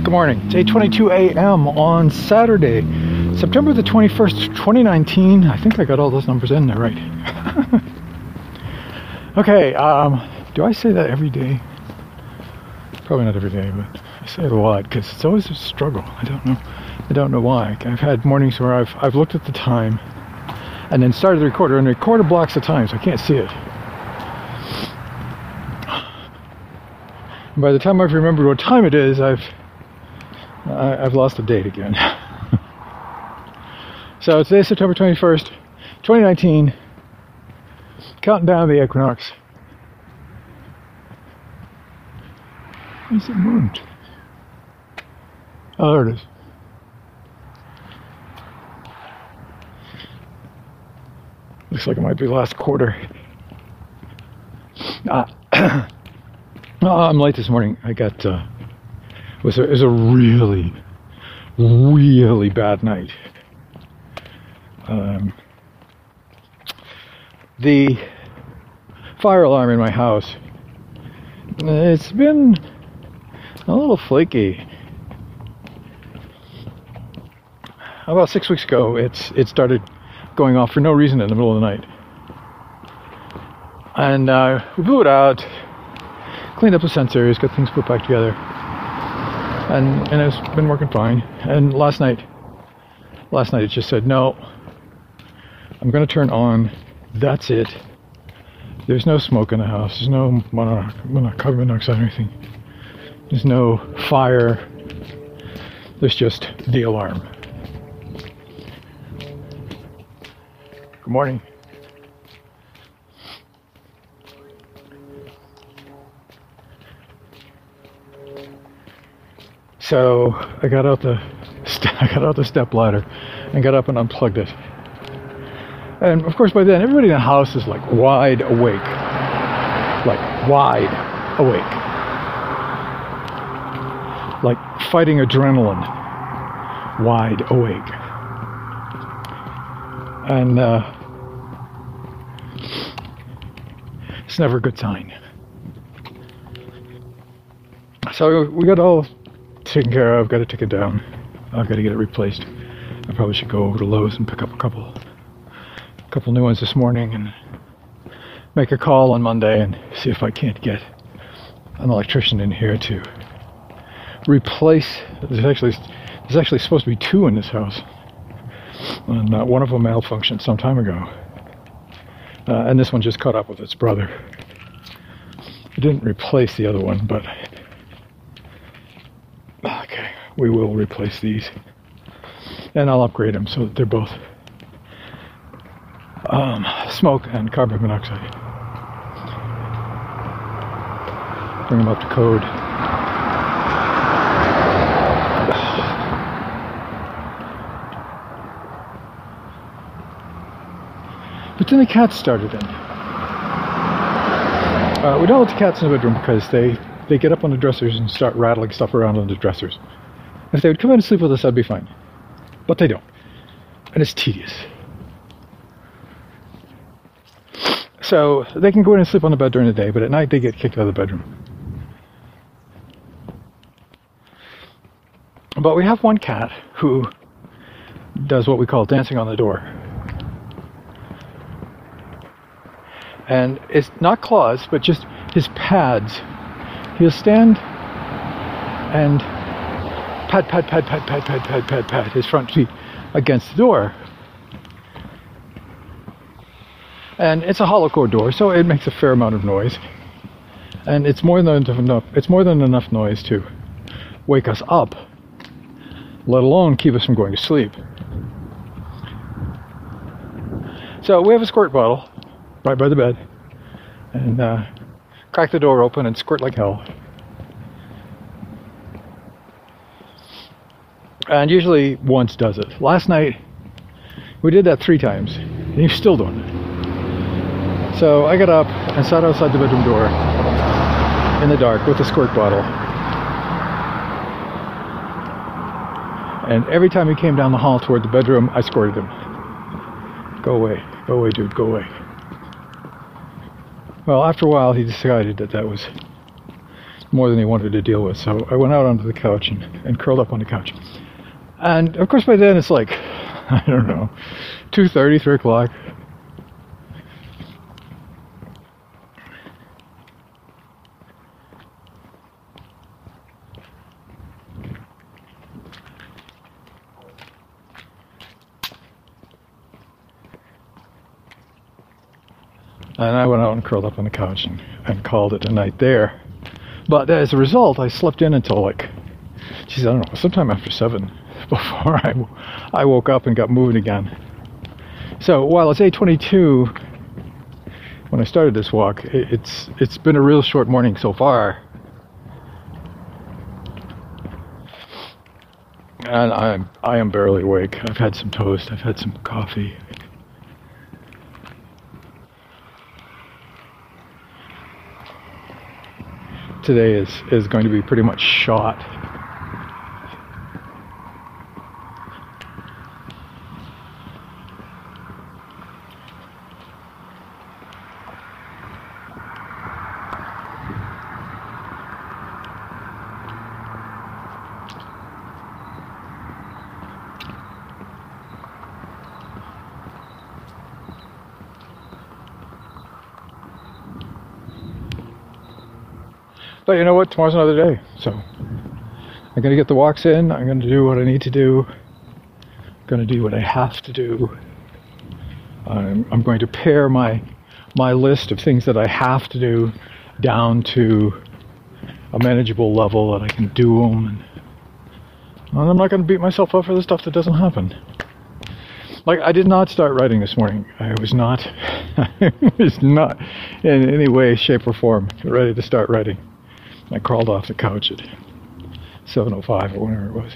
Good morning. It's 8:22 a.m. on Saturday, September the 21st, 2019. I think I got all those numbers in there right. Okay, do I say that every day? Probably not every day, but I say it a lot because it's always a struggle. I don't know why. I've had mornings where I've looked at the time and then started the recorder, and the recorder blocks the time, so I can't see it. And by the time I've remembered what time it is, I've lost the date again. So today's September 21st, 2019. Counting down the equinox. Where's the moon? Oh, there it is. Looks like it might be last quarter. I'm late this morning. I got it was a really, really bad night. The fire alarm in my house, it's been a little flaky. About 6 weeks ago, it started going off for no reason in the middle of the night. And we blew it out, cleaned up the sensors, got things put back together, and it's been working fine. And last night it just said, no, I'm going to turn on, that's it. There's no smoke in the house, there's no carbon monoxide or anything, there's no fire, there's just the alarm. Good morning. So I got out the step ladder and got up and unplugged it. And of course by then everybody in the house is like wide awake. Like wide awake. Like fighting adrenaline. Wide awake. And it's never a good sign. So we got all taken care of, got to take it down. I've got to get it replaced. I probably should go over to Lowe's and pick up a couple new ones this morning and make a call on Monday and see if I can't get an electrician in here to replace. There's actually supposed to be two in this house, and one of them malfunctioned some time ago, and this one just caught up with its brother. It didn't replace the other one, but okay, we will replace these, and I'll upgrade them so that they're both smoke and carbon monoxide. Bring them up to code. But then the cats started in. We don't let the cats in the bedroom because they get up on the dressers and start rattling stuff around on the dressers. If they would come in and sleep with us, that'd be fine. But they don't. And it's tedious. So they can go in and sleep on the bed during the day, but at night they get kicked out of the bedroom. But we have one cat who does what we call dancing on the door. And it's not claws, but just his pads. He'll stand and pat his front feet against the door. And it's a hollow core door, so it makes a fair amount of noise. And it's more than enough noise to wake us up, let alone keep us from going to sleep. So we have a squirt bottle right by the bed, and crack the door open and squirt like hell. And usually once does it. Last night we did that 3 times, and he's still doing it. So I got up and sat outside the bedroom door in the dark with a squirt bottle. And every time he came down the hall toward the bedroom, I squirted him. Go away, dude, go away. Well, after a while, he decided that was more than he wanted to deal with. So I went out onto the couch and curled up on the couch. And of course by then it's like, I don't know, 2:30, 3 o'clock. And I went out and curled up on the couch and called it a night there. But as a result, I slept in until like, geez, I don't know, sometime after 7 before I woke up and got moving again. So while it's 8:22 when I started this walk, it's been a real short morning so far. And I am barely awake. I've had some toast, I've had some coffee. Today is going to be pretty much shot. But you know what? Tomorrow's another day. So I'm going to get the walks in. I'm going to do what I need to do. I'm going to do what I have to do. I'm going to pare my list of things that I have to do down to a manageable level that I can do them. And I'm not going to beat myself up for the stuff that doesn't happen. Like, I did not start writing this morning. I was not in any way, shape, or form ready to start writing. I crawled off the couch at 7:05 or whenever it was.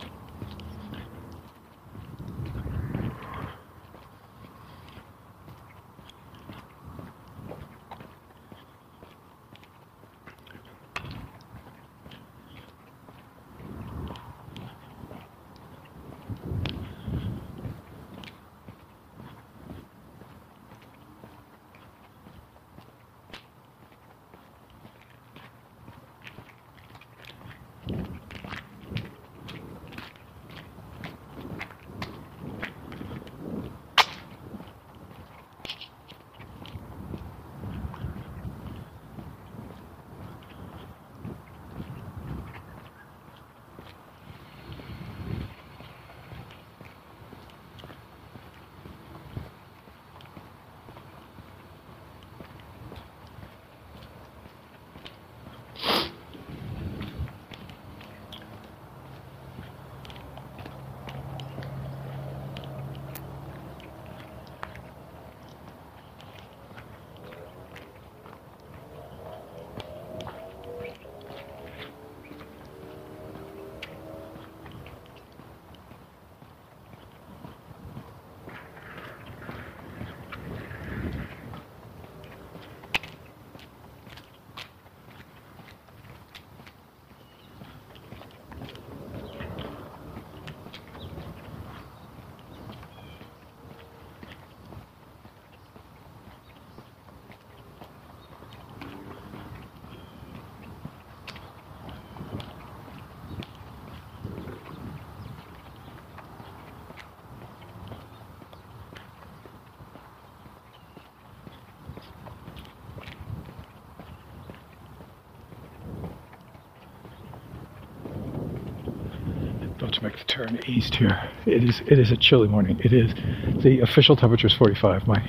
About to make the turn east here. It is a chilly morning. It is. The official temperature is 45. My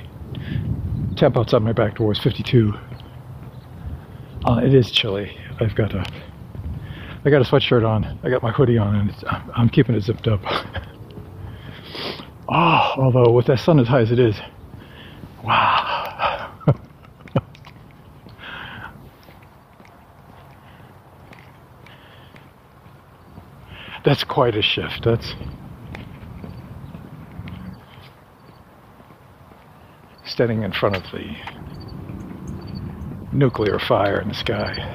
temp outside my back door is 52. It is chilly. I got a sweatshirt on. I got my hoodie on, and I'm keeping it zipped up. Oh, although with the sun as high as it is, wow. That's quite a shift. That's standing in front of the nuclear fire in the sky.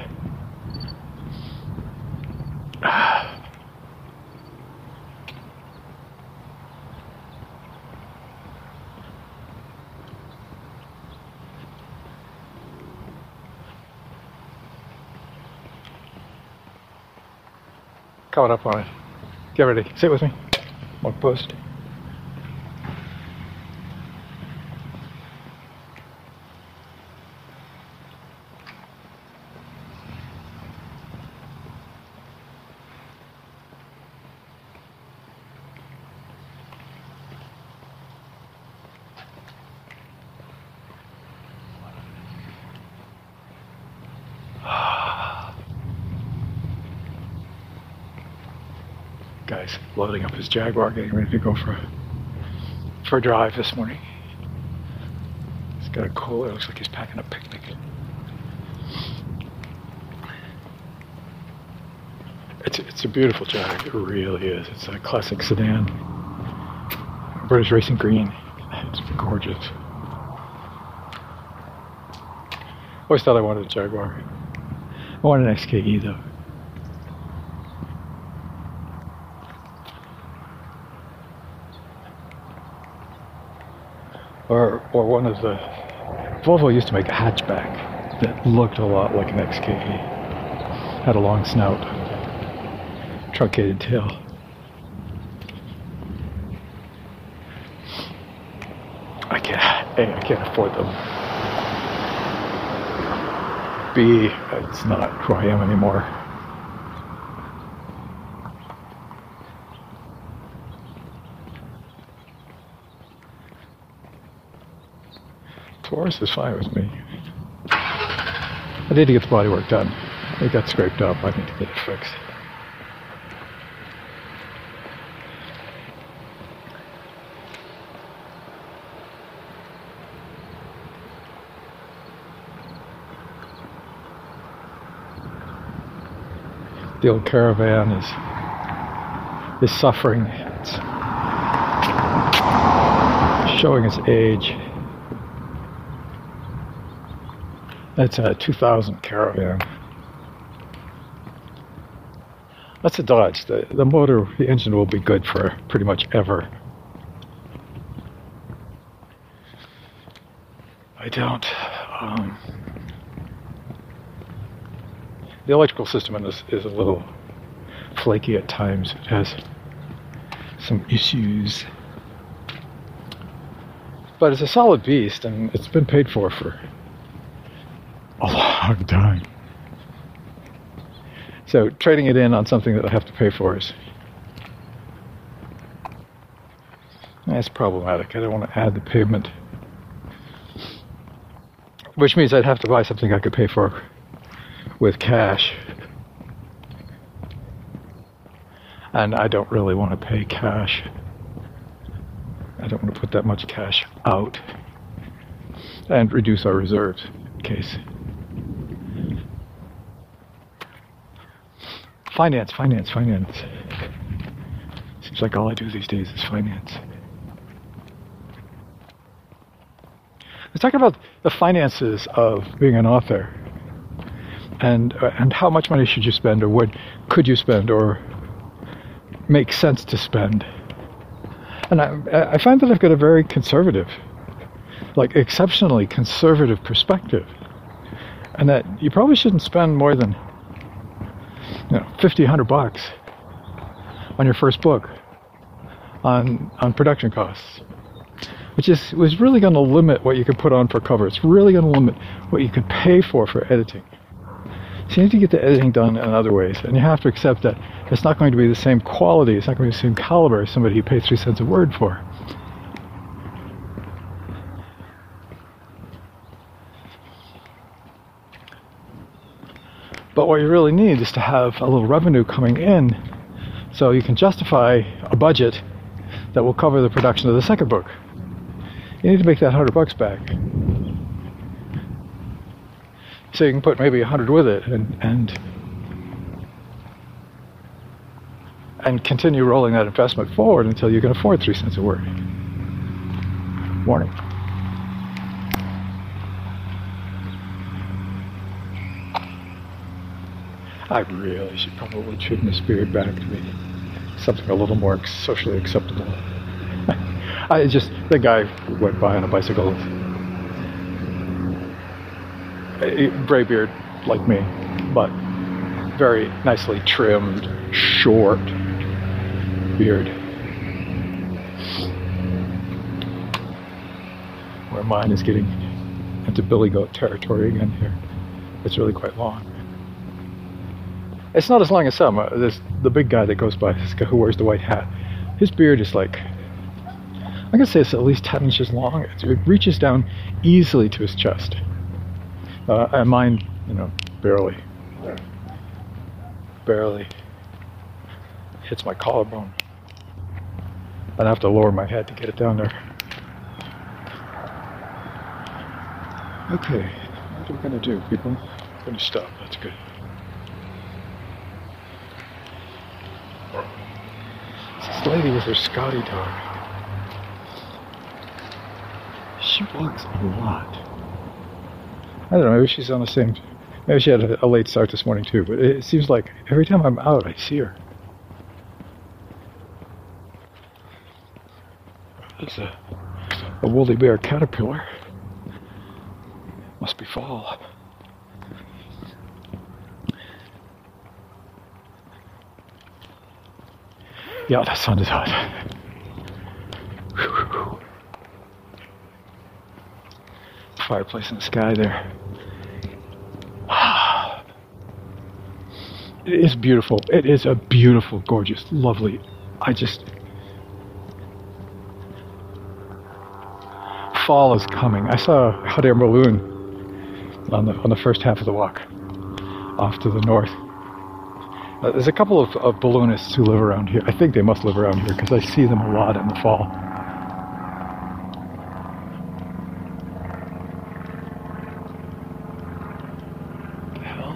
Coming up on it. Get ready. Sit with me. Walk post. Guy's loading up his Jaguar, getting ready to go for a drive this morning. He's got a cooler. Looks like he's packing a picnic. It's a beautiful Jag. It really is. It's a classic sedan. British Racing Green. It's gorgeous. Always thought I wanted a Jaguar. I wanted an XKE though. Or one of the... Volvo used to make a hatchback that looked a lot like an XKE. Had a long snout, truncated tail. I can't afford them. B, it's not who I am anymore. Taurus is fine with me. I need to get the bodywork done. It got scraped up. I need to get it fixed. The old Caravan is suffering. It's showing its age. That's a 2000 Caravan. That's a Dodge. The motor, the engine will be good for pretty much ever. I don't. The electrical system in this is a little flaky at times. It has some issues. But it's a solid beast, and it's been paid for a long time. So trading it in on something that I have to pay for is... that's problematic. I don't want to add the payment. Which means I'd have to buy something I could pay for with cash. And I don't really want to pay cash. I don't want to put that much cash out and reduce our reserves in case. Finance. Seems like all I do these days is finance. Let's talk about the finances of being an author. And how much money should you spend, or what could you spend, or make sense to spend? And I find that I've got a very conservative, like exceptionally conservative perspective, and that you probably shouldn't spend more than $50, $100 on your first book, on production costs, which was really going to limit what you could put on for cover. It's really going to limit what you could pay for editing. So you need to get the editing done in other ways, and you have to accept that it's not going to be the same quality, it's not going to be the same caliber as somebody you pay 3 cents a word for. But what you really need is to have a little revenue coming in so you can justify a budget that will cover the production of the second book. You need to make that $100 back. So you can put maybe 100 with it and continue rolling that investment forward until you can afford 3 cents a word. Warning. I really should probably trim this beard back to be something a little more socially acceptable. The guy went by on a bicycle, gray beard like me, but very nicely trimmed, short beard. Where mine is getting into billy goat territory again here. It's really quite long. It's not as long as some. There's the big guy that goes by, this guy who wears the white hat. His beard is like, I can say it's at least 10 inches long. It reaches down easily to his chest. And mine, you know, barely hits my collarbone. And I have to lower my head to get it down there. Okay, what are we gonna do, people? We're gonna stop, that's good. This lady with her Scotty dog. She walks a lot. I don't know, maybe she's on the same, maybe she had a late start this morning too, but it seems like every time I'm out, I see her. There's a woolly bear caterpillar. Must be fall. Yeah, the sun is hot. Fireplace in the sky there. It is beautiful. It is a beautiful, gorgeous, lovely. Fall is coming. I saw a hot air balloon on the first half of the walk off to the north. There's a couple of balloonists who live around here. I think they must live around here because I see them a lot in the fall. What the hell?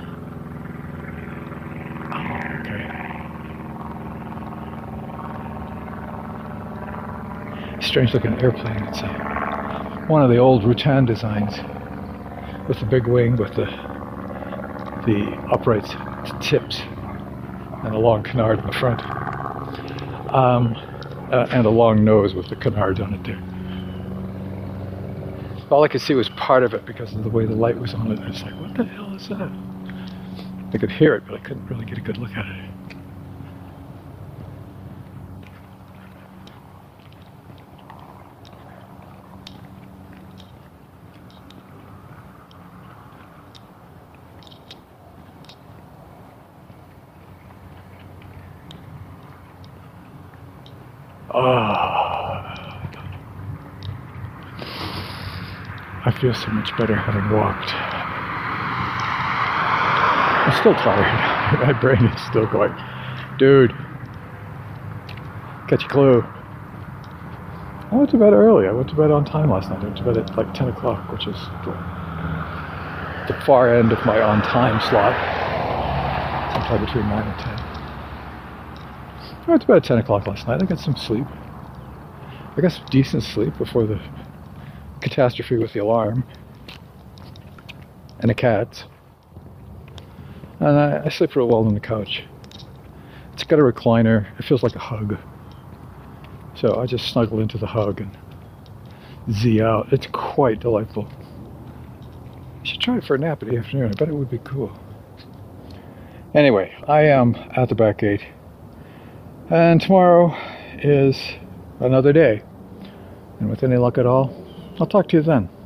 Oh, okay. Strange looking airplane. It's one of the old Rutan designs with the big wing with the upright tips and a long canard in the front, and a long nose with the canards on it there. All I could see was part of it because of the way the light was on it. I was like, what the hell is that? I could hear it, but I couldn't really get a good look at it. I feel so much better having walked. I'm still tired. My brain is still going, dude, catch a clue. I went to bed early. I went to bed on time last night. I went to bed at like 10 o'clock, which is the far end of my on time slot. Sometime between 9 and 10. I went to bed at 10 o'clock last night. I got some sleep. I got some decent sleep before the catastrophe with the alarm and the cats. And I sleep real well on the couch. It's got a recliner. It feels like a hug. So I just snuggle into the hug and Z out. It's quite delightful. I should try it for a nap in the afternoon. I bet it would be cool. Anyway, I am at the back gate. And tomorrow is another day. And with any luck at all, I'll talk to you then.